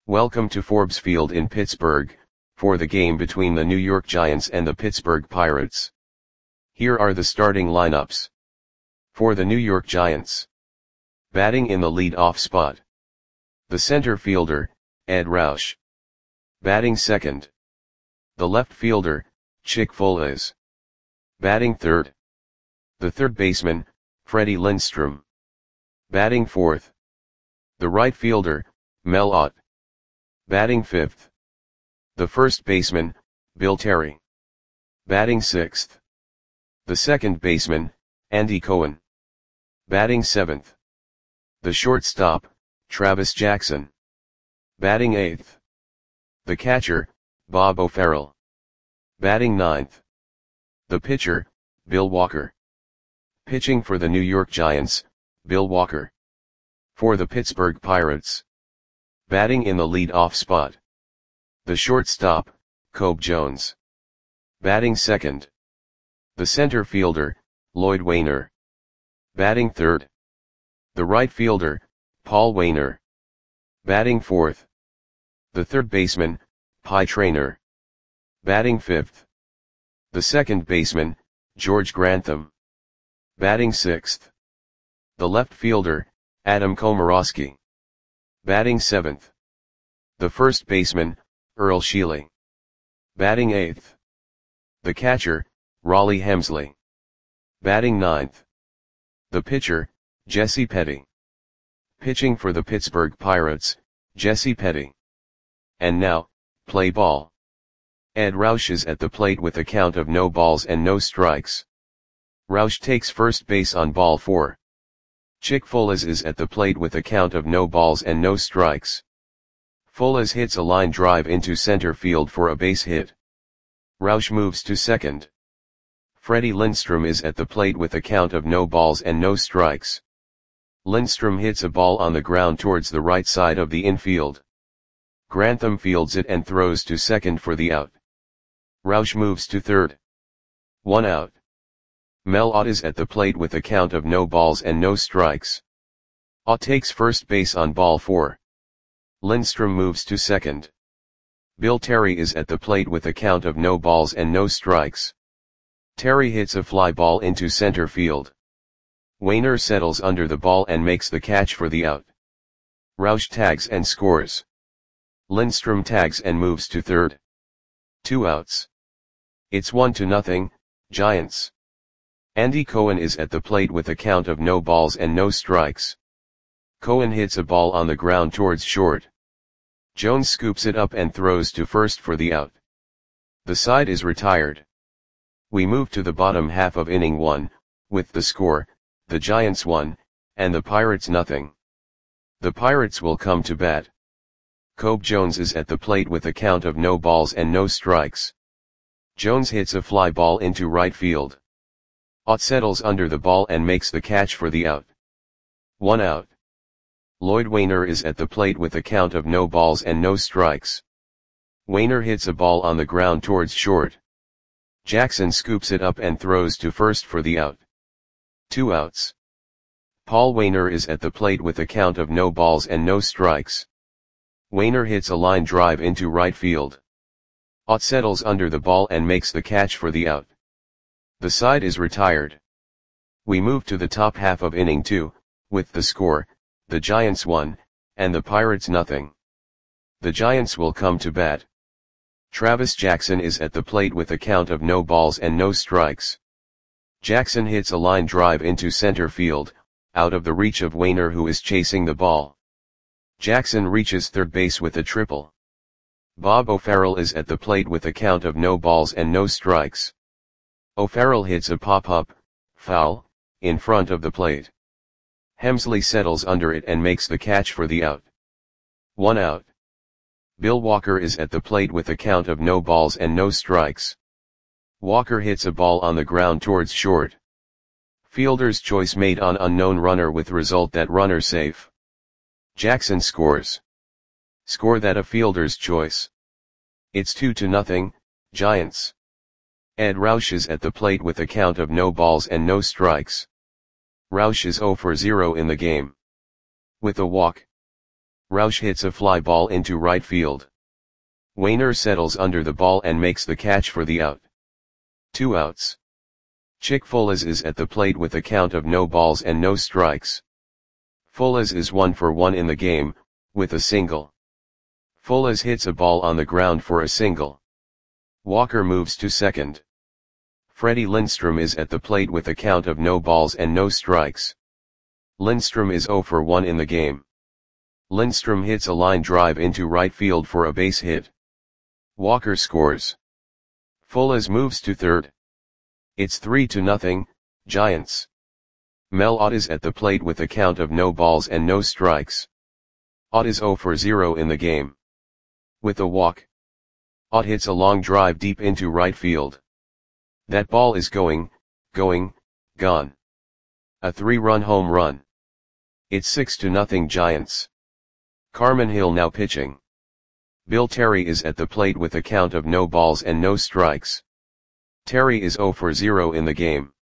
Welcome to Forbes Field in Pittsburgh, for the game between the New York Giants and the Pittsburgh Pirates. Here are the starting lineups. For the New York Giants. Batting in the lead-off spot. The center fielder, Ed Roush. Batting second. The left fielder, Chick Foales. Batting third. The third baseman, Freddie Lindstrom. Batting fourth. The right fielder, Mel Ott. Batting fifth. The first baseman, Bill Terry. Batting sixth. The second baseman, Andy Cohen. Batting seventh. The shortstop, Travis Jackson. Batting eighth. The catcher, Bob O'Farrell. Batting ninth. The pitcher, Bill Walker. Pitching for the New York Giants, Bill Walker. For the Pittsburgh Pirates. Batting in the lead-off spot. The shortstop, Cobb Jones. Batting second. The center fielder, Lloyd Waner. Batting third. The right fielder, Paul Waner. Batting fourth. The third baseman, Pie Traynor. Batting fifth. The second baseman, George Grantham. Batting sixth. The left fielder, Adam Komorowski. Batting seventh. The first baseman, Earl Sheely. Batting eighth. The catcher, Raleigh Hemsley. Batting ninth. The pitcher, Jesse Petty. Pitching for the Pittsburgh Pirates, Jesse Petty. And now, play ball. Ed Roush is at the plate with a count of no balls and no strikes. Roush takes first base on ball 4. Chick Foales is at the plate with a count of no balls and no strikes. Foales hits a line drive into center field for a base hit. Roush moves to second. Freddie Lindstrom is at the plate with a count of no balls and no strikes. Lindstrom hits a ball on the ground towards the right side of the infield. Grantham fields it and throws to second for the out. Roush moves to third. 1 out. Mel Ott is at the plate with a count of no balls and no strikes. Ott takes first base on ball 4. Lindstrom moves to second. Bill Terry is at the plate with a count of no balls and no strikes. Terry hits a fly ball into center field. Waner settles under the ball and makes the catch for the out. Roush tags and scores. Lindstrom tags and moves to third. 2 outs. It's 1-0, Giants. Andy Cohen is at the plate with a count of no balls and no strikes. Cohen hits a ball on the ground towards short. Jones scoops it up and throws to first for the out. The side is retired. We move to the bottom half of inning 1, with the score, the Giants 1, and the Pirates 0. The Pirates will come to bat. Cobb Jones is at the plate with a count of no balls and no strikes. Jones hits a fly ball into right field. Ott settles under the ball and makes the catch for the out. 1 out. Lloyd Waner is at the plate with a count of no balls and no strikes. Waner hits a ball on the ground towards short. Jackson scoops it up and throws to first for the out. 2 outs. Paul Waner is at the plate with a count of no balls and no strikes. Waner hits a line drive into right field. Ott settles under the ball and makes the catch for the out. The side is retired. We move to the top half of inning 2, with the score, the Giants 1, and the Pirates 0. The Giants will come to bat. Travis Jackson is at the plate with a count of no balls and no strikes. Jackson hits a line drive into center field, out of the reach of Waner, who is chasing the ball. Jackson reaches third base with a triple. Bob O'Farrell is at the plate with a count of no balls and no strikes. O'Farrell hits a pop-up, foul, in front of the plate. Hemsley settles under it and makes the catch for the out. 1 out. Bill Walker is at the plate with a count of no balls and no strikes. Walker hits a ball on the ground towards short. Fielder's choice made on unknown runner with result that runner safe. Jackson scores. Score that a fielder's choice. It's 2-0, Giants. Ed Roush is at the plate with a count of no balls and no strikes. Roush is 0 for 0 in the game. With a walk. Roush hits a fly ball into right field. Wainer settles under the ball and makes the catch for the out. 2 outs. Chick Folas is at the plate with a count of no balls and no strikes. Folas is 1 for 1 in the game, with a single. Folas hits a ball on the ground for a single. Walker moves to second. Freddie Lindstrom is at the plate with a count of no balls and no strikes. Lindstrom is 0 for 1 in the game. Lindstrom hits a line drive into right field for a base hit. Walker scores. Folas moves to third. It's 3-0, Giants. Mel Ott is at the plate with a count of no balls and no strikes. Ott is 0 for 0 in the game. With a walk, Ott hits a long drive deep into right field. That ball is gone. A 3-run home run. It's 6-0 Giants. Carmen Hill now pitching. Bill Terry is at the plate with a count of no balls and no strikes. Terry is 0 for 0 in the game.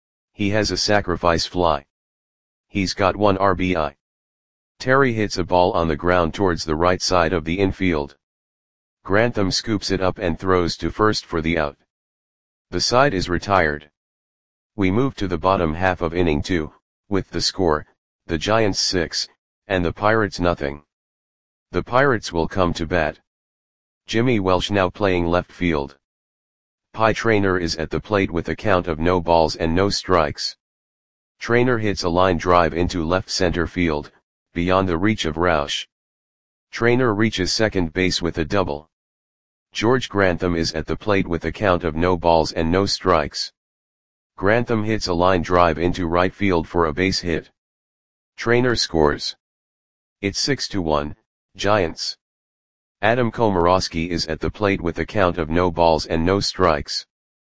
He has a sacrifice fly. He's got 1 RBI. Terry hits a ball on the ground towards the right side of the infield. Grantham scoops it up and throws to first for the out. The side is retired. We move to the bottom half of inning 2, with the score, the Giants 6, and the Pirates nothing. The Pirates will come to bat. Jimmy Welsh now playing left field. Pie Traynor is at the plate with a count of no balls and no strikes. Traynor hits a line drive into left center field, beyond the reach of Roush. Traynor reaches second base with a double. George Grantham is at the plate with a count of no balls and no strikes. Grantham hits a line drive into right field for a base hit. Traynor scores. It's 6-1, Giants. Adam Komorowski is at the plate with a count of no balls and no strikes.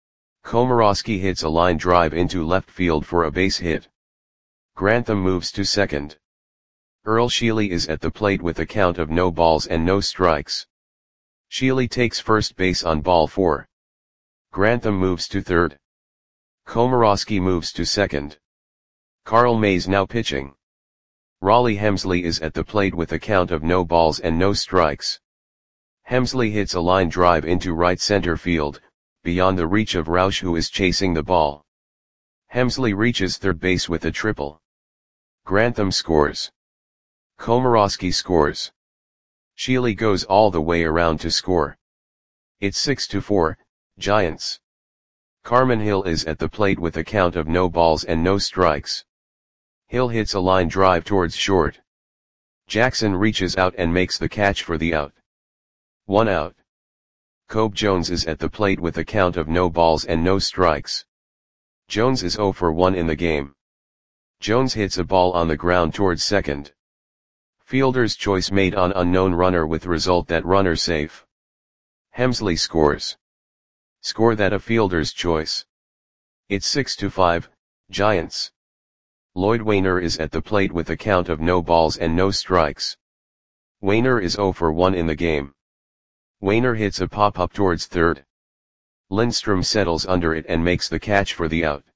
Komorowski hits a line drive into left field for a base hit. Grantham moves to second. Earl Sheely is at the plate with a count of no balls and no strikes. Sheely takes first base on ball 4. Grantham moves to third. Komorowski moves to second. Carl Mays now pitching. Raleigh Hemsley is at the plate with a count of no balls and no strikes. Hemsley hits a line drive into right center field, beyond the reach of Roush who is chasing the ball. Hemsley reaches third base with a triple. Grantham scores. Komorowski scores. Sheely goes all the way around to score. It's 6-4, Giants. Carmen Hill is at the plate with a count of no balls and no strikes. Hill hits a line drive towards short. Jackson reaches out and makes the catch for the out. 1 out. Cobe Jones is at the plate with a count of no balls and no strikes. Jones is 0 for 1 in the game. Jones hits a ball on the ground towards second. Fielder's choice made on unknown runner with result that runner safe. Hemsley scores. Score that a fielder's choice. It's 6-5, Giants. Lloyd Wainer is at the plate with a count of no balls and no strikes. Wainer is 0 for 1 in the game. Wainer hits a pop-up towards third. Lindstrom settles under it and makes the catch for the out.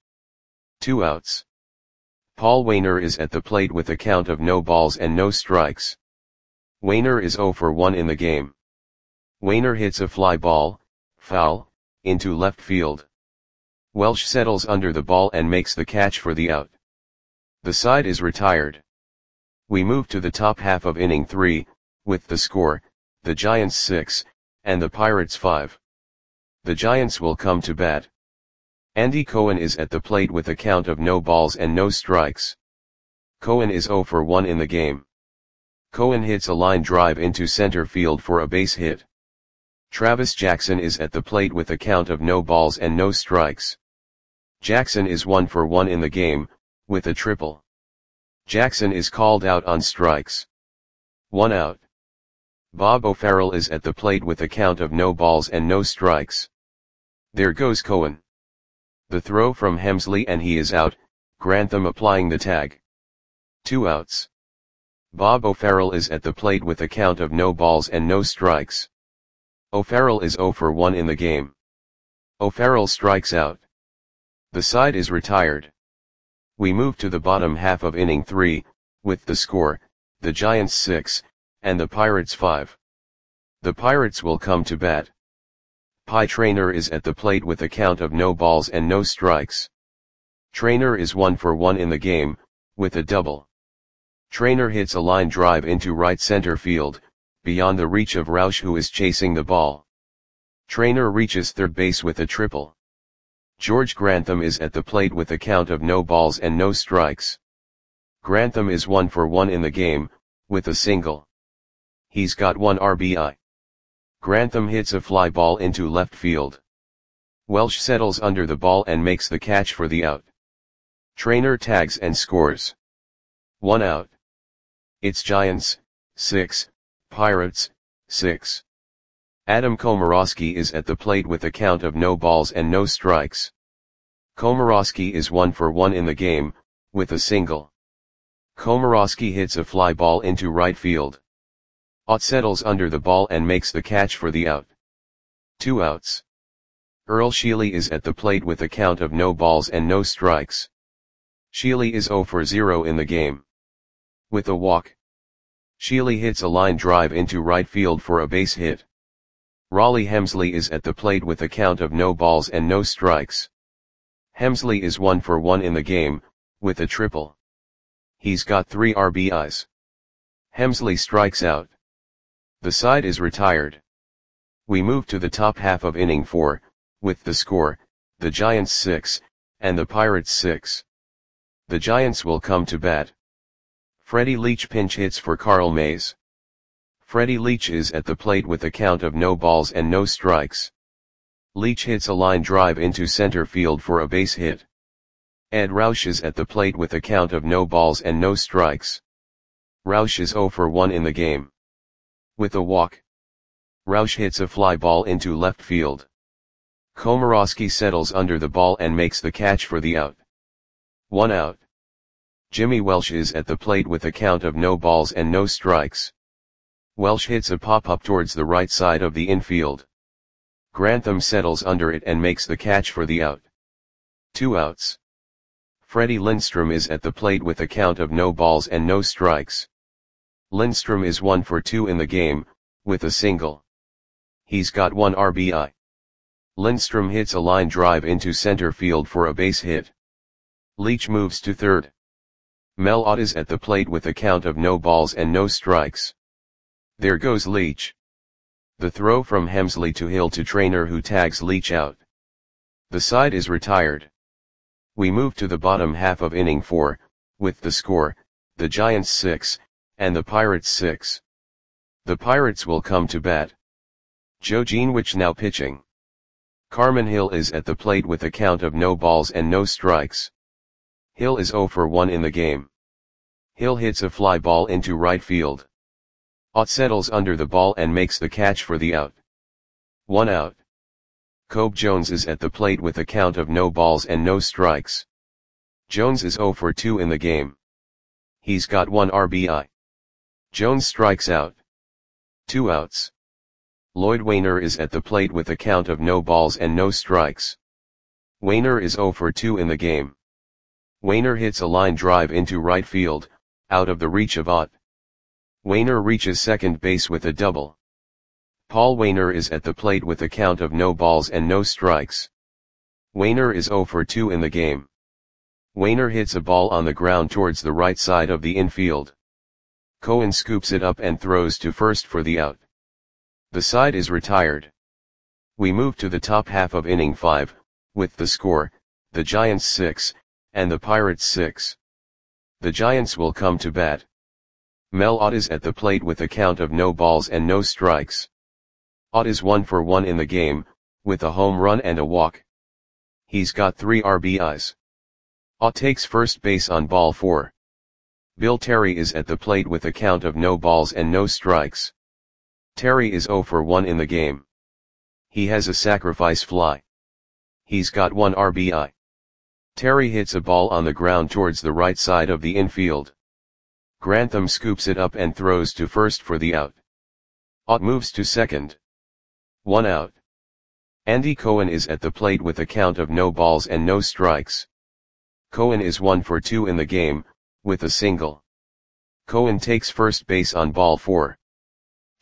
2 outs. Paul Wainer is at the plate with a count of no balls and no strikes. Wainer is 0 for 1 in the game. Wainer hits a fly ball, foul, into left field. Welsh settles under the ball and makes the catch for the out. The side is retired. We move to the top half of inning 3, with the score, the Giants 6, and the Pirates 5. The Giants will come to bat. Andy Cohen is at the plate with a count of no balls and no strikes. Cohen is 0 for 1 in the game. Cohen hits a line drive into center field for a base hit. Travis Jackson is at the plate with a count of no balls and no strikes. Jackson is 1 for 1 in the game, with a triple. Jackson is called out on strikes. 1 out. Bob O'Farrell is at the plate with a count of no balls and no strikes. There goes Cohen. The throw from Hemsley and he is out, Grantham applying the tag. 2 outs. Bob O'Farrell is at the plate with a count of no balls and no strikes. O'Farrell is 0 for 1 in the game. O'Farrell strikes out. The side is retired. We move to the bottom half of inning 3, with the score, the Giants 6, and the Pirates 5. The Pirates will come to bat. Pie Trainer is at the plate with a count of no balls and no strikes. Trainer is 1 for 1 in the game, with a double. Trainer hits a line drive into right center field, beyond the reach of Roush, who is chasing the ball. Trainer reaches third base with a triple. George Grantham is at the plate with a count of no balls and no strikes. Grantham is 1 for 1 in the game, with a single. He's got 1 RBI. Grantham hits a fly ball into left field. Welsh settles under the ball and makes the catch for the out. Trainer tags and scores. 1 out. It's Giants, 6, Pirates, 6. Adam Komorowski is at the plate with a count of no balls and no strikes. Komorowski is 1 for 1 in the game, with a single. Komorowski hits a fly ball into right field. Ott settles under the ball and makes the catch for the out. 2 outs. Earl Sheely is at the plate with a count of no balls and no strikes. Sheely is 0 for 0 in the game. With a walk. Sheely hits a line drive into right field for a base hit. Raleigh Hemsley is at the plate with a count of no balls and no strikes. Hemsley is 1 for 1 in the game, with a triple. He's got 3 RBIs. Hemsley strikes out. The side is retired. We move to the top half of inning 4, with the score, the Giants 6, and the Pirates 6. The Giants will come to bat. Freddie Leach pinch hits for Carl Mays. Freddie Leach is at the plate with a count of no balls and no strikes. Leach hits a line drive into center field for a base hit. Ed Roush is at the plate with a count of no balls and no strikes. Roush is 0 for 1 in the game. With a walk. Roush hits a fly ball into left field. Komorowski settles under the ball and makes the catch for the out. 1 out. Jimmy Welsh is at the plate with a count of no balls and no strikes. Welsh hits a pop-up towards the right side of the infield. Grantham settles under it and makes the catch for the out. 2 outs. Freddie Lindstrom is at the plate with a count of no balls and no strikes. Lindstrom is 1 for 2 in the game, with a single. He's got 1 RBI. Lindstrom hits a line drive into center field for a base hit. Leach moves to third. Mel Ott is at the plate with a count of no balls and no strikes. There goes Leach. The throw from Hemsley to Hill to Trainer, who tags Leach out. The side is retired. We move to the bottom half of inning 4, with the score, the Giants 6, and the Pirates 6. The Pirates will come to bat. Joe Greenwich now pitching. Carmen Hill is at the plate with a count of no balls and no strikes. Hill is 0 for 1 in the game. Hill hits a fly ball into right field. Ott settles under the ball and makes the catch for the out. 1 out. Cobe Jones is at the plate with a count of no balls and no strikes. Jones is 0 for 2 in the game. He's got 1 RBI. Jones strikes out. 2 outs. Lloyd Wainer is at the plate with a count of no balls and no strikes. Wainer is 0 for 2 in the game. Wainer hits a line drive into right field, out of the reach of Ott. Wainer reaches second base with a double. Paul Wainer is at the plate with a count of no balls and no strikes. Wainer is 0 for 2 in the game. Wainer hits a ball on the ground towards the right side of the infield. Cohen scoops it up and throws to first for the out. The side is retired. We move to the top half of inning 5, with the score, the Giants 6, and the Pirates 6. The Giants will come to bat. Mel Ott is at the plate with a count of no balls and no strikes. Ott is 1 for 1 in the game, with a home run and a walk. He's got 3 RBIs. Ott takes first base on ball 4. Bill Terry is at the plate with a count of no balls and no strikes. Terry is 0 for 1 in the game. He has a sacrifice fly. He's got 1 RBI. Terry hits a ball on the ground towards the right side of the infield. Grantham scoops it up and throws to first for the out. Ott moves to second. 1 out. Andy Cohen is at the plate with a count of no balls and no strikes. Cohen is 1 for 2 in the game, with a single. Cohen takes first base on ball 4.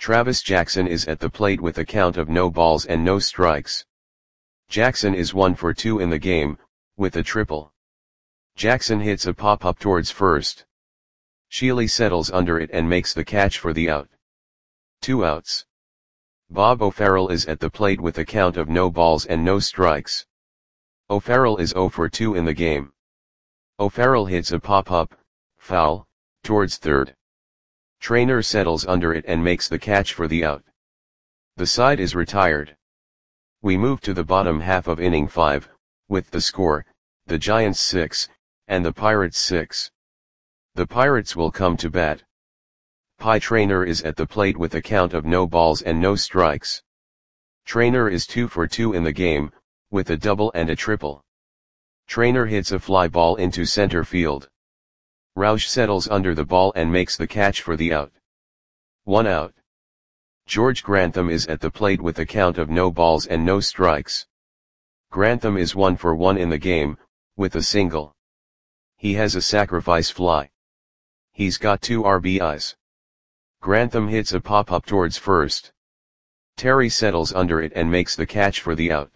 Travis Jackson is at the plate with a count of no balls and no strikes. Jackson is 1 for 2 in the game, with a triple. Jackson hits a pop-up towards first. Sheely settles under it and makes the catch for the out. 2 outs. Bob O'Farrell is at the plate with a count of no balls and no strikes. O'Farrell is 0 for 2 in the game. O'Farrell hits a pop-up, foul, towards third. Trainer settles under it and makes the catch for the out. The side is retired. We move to the bottom half of inning 5, with the score, the Giants 6, and the Pirates 6. The Pirates will come to bat. Pie Trainer is at the plate with a count of no balls and no strikes. Trainer is 2 for 2 in the game, with a double and a triple. Trainer hits a fly ball into center field. Roush settles under the ball and makes the catch for the out. 1 out. George Grantham is at the plate with a count of no balls and no strikes. Grantham is 1 for 1 in the game, with a single. He has a sacrifice fly. He's got 2 RBIs. Grantham hits a pop-up towards first. Terry settles under it and makes the catch for the out.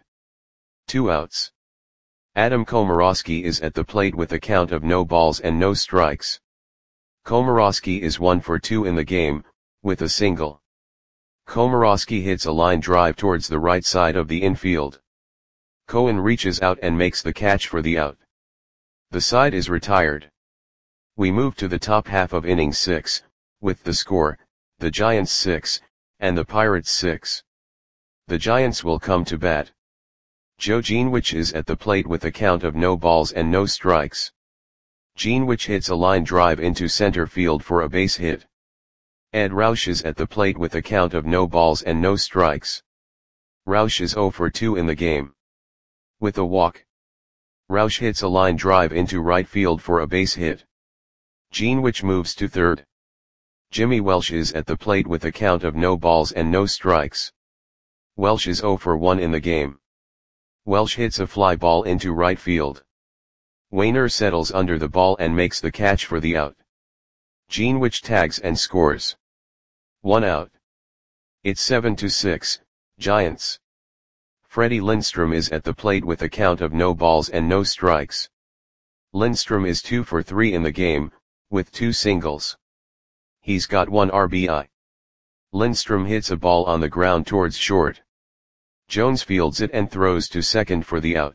2 outs. Adam Komorowski is at the plate with a count of no balls and no strikes. Komorowski is 1 for 2 in the game, with a single. Komorowski hits a line drive towards the right side of the infield. Cohen reaches out and makes the catch for the out. The side is retired. We move to the top half of inning 6, with the score, the Giants 6, and the Pirates 6. The Giants will come to bat. Joe Greenwich is at the plate with a count of no balls and no strikes. Greenwich hits a line drive into center field for a base hit. Ed Roush is at the plate with a count of no balls and no strikes. Roush is 0 for 2 in the game. With a walk. Roush hits a line drive into right field for a base hit. Greenwich moves to third. Jimmy Welsh is at the plate with a count of no balls and no strikes. Welsh is 0 for 1 in the game. Welsh hits a fly ball into right field. Wainer settles under the ball and makes the catch for the out. Greenwich tags and scores. 1 out. It's 7-6, Giants. Freddie Lindstrom is at the plate with a count of no balls and no strikes. Lindstrom is 2 for 3 in the game, with 2 singles. He's got 1 RBI. Lindstrom hits a ball on the ground towards short. Jones fields it and throws to second for the out.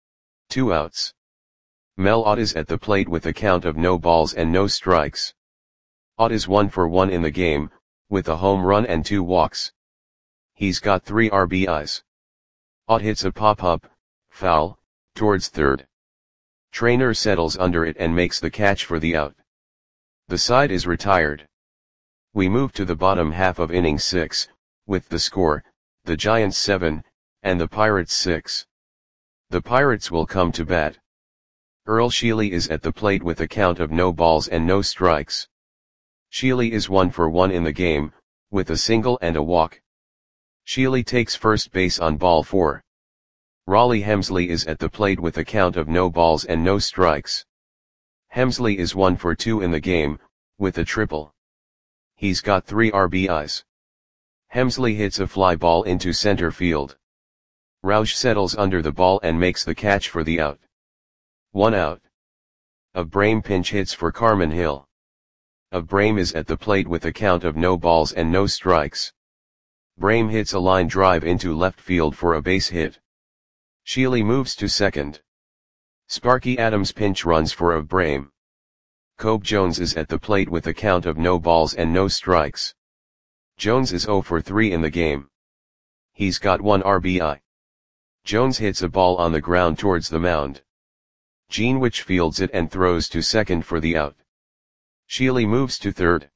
2 outs. Mel Ott is at the plate with a count of no balls and no strikes. Ott is 1 for 1 in the game, with a home run and 2 walks. He's got 3 RBIs. Ott hits a pop-up, foul, towards third. Trainer settles under it and makes the catch for the out. The side is retired. We move to the bottom half of inning 6, with the score, the Giants 7, and the Pirates 6. The Pirates will come to bat. Earl Sheely is at the plate with a count of no balls and no strikes. Sheely is 1 for 1 in the game, with a single and a walk. Sheely takes first base on ball 4. Raleigh Hemsley is at the plate with a count of no balls and no strikes. Hemsley is 1 for 2 in the game, with a triple. He's got 3 RBIs. Hemsley hits a fly ball into center field. Roush settles under the ball and makes the catch for the out. 1 out. Abraham pinch hits for Carmen Hill. Abraham is at the plate with a count of no balls and no strikes. Brame hits a line drive into left field for a base hit. Sheely moves to second. Sparky Adams pinch runs for Abraham. Cobe Jones is at the plate with a count of no balls and no strikes. Jones is 0 for 3 in the game. He's got 1 RBI. Jones hits a ball on the ground towards the mound. Greenwich fields it and throws to second for the out. Sheely moves to third.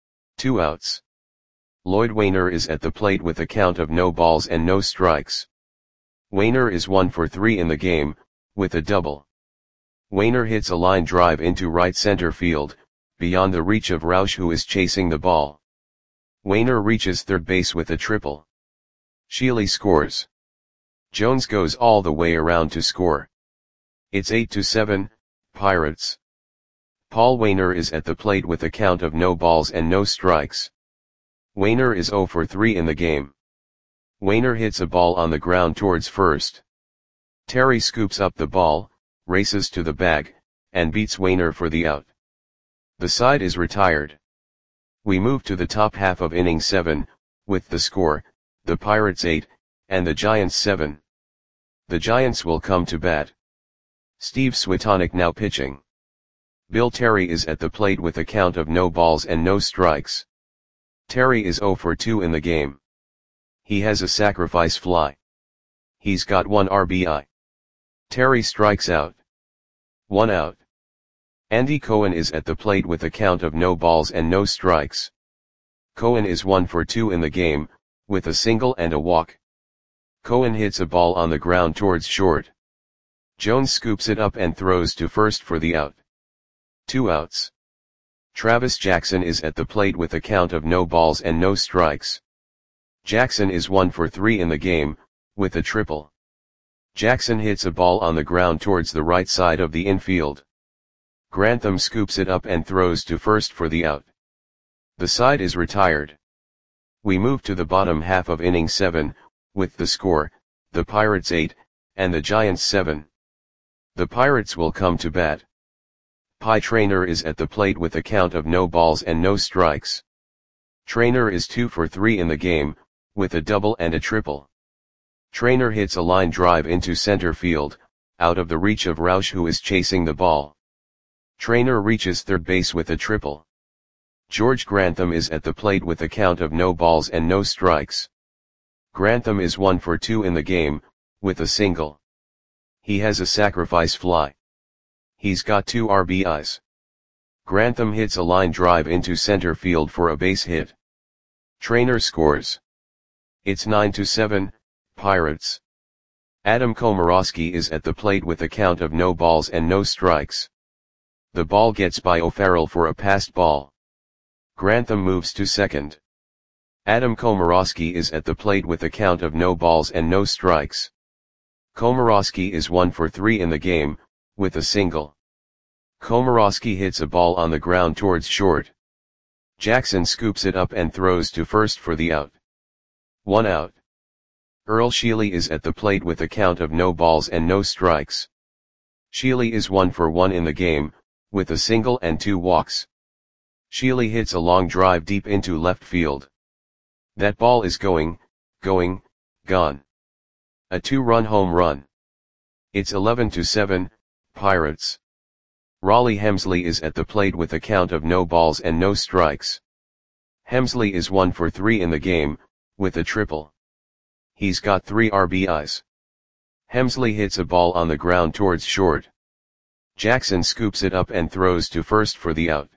2 outs. Lloyd Wainer is at the plate with a count of no balls and no strikes. Wainer is 1 for 3 in the game, with a double. Wainer hits a line drive into right center field, beyond the reach of Roush, who is chasing the ball. Wainer reaches third base with a triple. Sheely scores. Jones goes all the way around to score. It's 8-7, Pirates. Paul Wainer is at the plate with a count of no balls and no strikes. Wainer is 0 for 3 in the game. Wainer hits a ball on the ground towards first. Terry scoops up the ball, races to the bag, and beats Wainer for the out. The side is retired. We move to the top half of inning 7, with the score, the Pirates 8, and the Giants 7. The Giants will come to bat. Steve Switonic now pitching. Bill Terry is at the plate with a count of no balls and no strikes. Terry is 0 for 2 in the game. He has a sacrifice fly. He's got 1 RBI. Terry strikes out. 1 out. Andy Cohen is at the plate with a count of no balls and no strikes. Cohen is 1 for 2 in the game, with a single and a walk. Cohen hits a ball on the ground towards short. Jones scoops it up and throws to first for the out. 2 outs. Travis Jackson is at the plate with a count of no balls and no strikes. Jackson is 1 for 3 in the game, with a triple. Jackson hits a ball on the ground towards the right side of the infield. Grantham scoops it up and throws to first for the out. The side is retired. We move to the bottom half of inning 7, with the score, the Pirates 8, and the Giants 7. The Pirates will come to bat. Pie Traynor is at the plate with a count of no balls and no strikes. Traynor is 2 for 3 in the game, with a double and a triple. Traynor hits a line drive into center field, out of the reach of Roush, who is chasing the ball. Traynor reaches third base with a triple. George Grantham is at the plate with a count of no balls and no strikes. Grantham is 1 for 2 in the game, with a single. He has a sacrifice fly. He's got 2 RBIs. Grantham hits a line drive into center field for a base hit. Traynor scores. It's 9-7, Pirates. Adam Komorowski is at the plate with a count of no balls and no strikes. The ball gets by O'Farrell for a passed ball. Grantham moves to second. Adam Komorowski is at the plate with a count of no balls and no strikes. Komorowski is 1 for 3 in the game, with a single. Komorowski hits a ball on the ground towards short. Jackson scoops it up and throws to first for the out. 1 out. Earl Sheely is at the plate with a count of no balls and no strikes. Sheely is 1 for 1 in the game, with a single and 2 walks. Sheely hits a long drive deep into left field. That ball is going, gone. A 2-run home run. It's 11-7, Pirates. Raleigh Hemsley is at the plate with a count of no balls and no strikes. Hemsley is 1 for 3 in the game, with a triple. He's got 3 RBIs. Hemsley hits a ball on the ground towards short. Jackson scoops it up and throws to first for the out.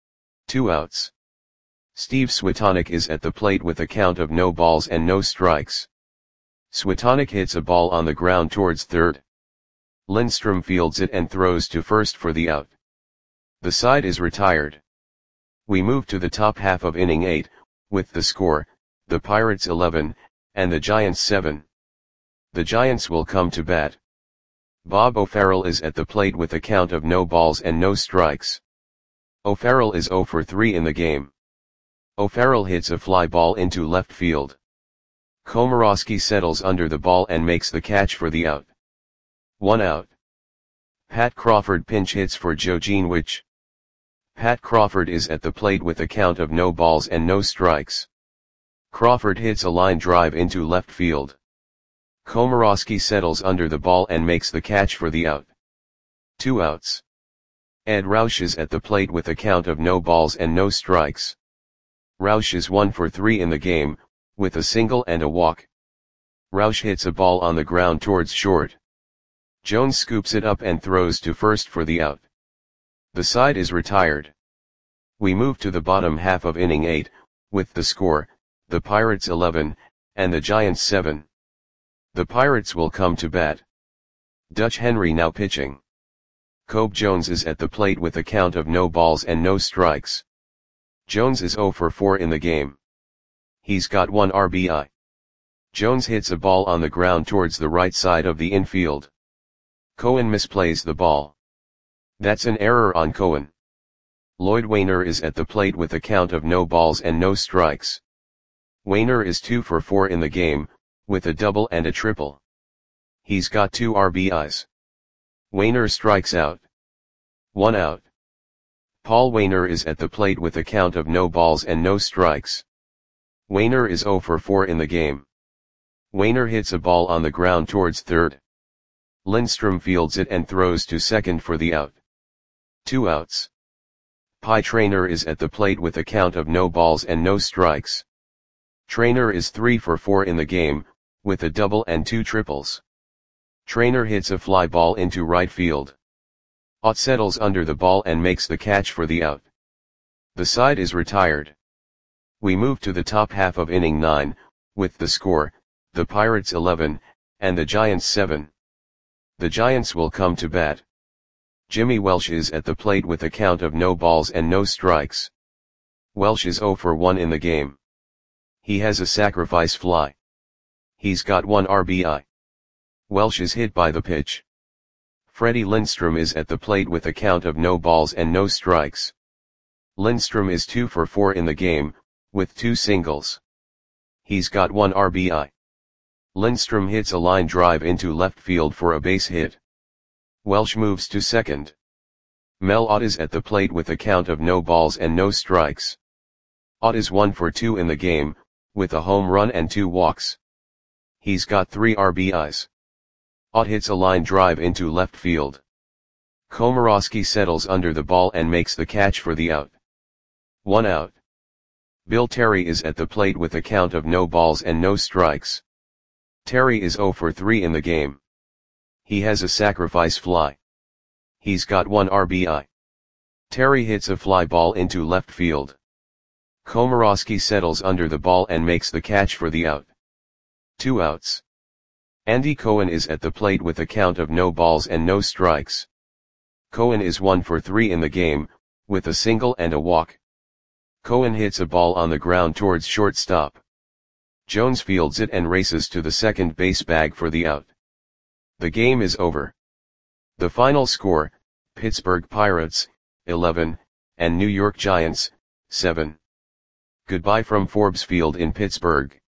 2 outs. Steve Switonic is at the plate with a count of no balls and no strikes. Switonic hits a ball on the ground towards third. Lindstrom fields it and throws to first for the out. The side is retired. We move to the top half of inning 8, with the score, the Pirates 11, and the Giants 7. The Giants will come to bat. Bob O'Farrell is at the plate with a count of no balls and no strikes. O'Farrell is 0 for 3 in the game. O'Farrell hits a fly ball into left field. Komorowski settles under the ball and makes the catch for the out. 1 out. Pat Crawford pinch hits for Joe Geenwich. Pat Crawford is at the plate with a count of no balls and no strikes. Crawford hits a line drive into left field. Komorowski settles under the ball and makes the catch for the out. 2 outs. Ed Roush is at the plate with a count of no balls and no strikes. Roush is 1 for 3 in the game, with a single and a walk. Roush hits a ball on the ground towards short. Jones scoops it up and throws to first for the out. The side is retired. We move to the bottom half of inning 8, with the score, the Pirates 11, and the Giants 7. The Pirates will come to bat. Dutch Henry now pitching. Cobe Jones is at the plate with a count of no balls and no strikes. Jones is 0 for 4 in the game. He's got 1 RBI. Jones hits a ball on the ground towards the right side of the infield. Cohen misplays the ball. That's an error on Cohen. Lloyd Wainer is at the plate with a count of no balls and no strikes. Wainer is 2 for 4 in the game, with a double and a triple. He's got 2 RBIs. Wainer strikes out. 1 out. Paul Wainer is at the plate with a count of no balls and no strikes. Wainer is 0 for 4 in the game. Wainer hits a ball on the ground towards third. Lindstrom fields it and throws to second for the out. 2 outs. Pie Traynor is at the plate with a count of no balls and no strikes. Traynor is 3 for 4 in the game, with a double and 2 triples. Traynor hits a fly ball into right field. Ott settles under the ball and makes the catch for the out. The side is retired. We move to the top half of inning 9, with the score, the Pirates 11, and the Giants 7. The Giants will come to bat. Jimmy Welsh is at the plate with a count of no balls and no strikes. Welsh is 0 for 1 in the game. He has a sacrifice fly. He's got 1 RBI. Welsh is hit by the pitch. Freddie Lindstrom is at the plate with a count of no balls and no strikes. Lindstrom is 2 for 4 in the game, with 2 singles. He's got 1 RBI. Lindstrom hits a line drive into left field for a base hit. Welsh moves to second. Mel Ott is at the plate with a count of no balls and no strikes. Ott is 1 for 2 in the game, with a home run and 2 walks. He's got 3 RBIs. Ott hits a line drive into left field. Komorowski settles under the ball and makes the catch for the out. 1 out. Bill Terry is at the plate with a count of no balls and no strikes. Terry is 0 for 3 in the game. He has a sacrifice fly. He's got 1 RBI. Terry hits a fly ball into left field. Komorowski settles under the ball and makes the catch for the out. 2 outs. Andy Cohen is at the plate with a count of no balls and no strikes. Cohen is 1 for 3 in the game, with a single and a walk. Cohen hits a ball on the ground towards shortstop. Jones fields it and races to the second base bag for the out. The game is over. The final score, Pittsburgh Pirates, 11, and New York Giants, 7. Goodbye from Forbes Field in Pittsburgh.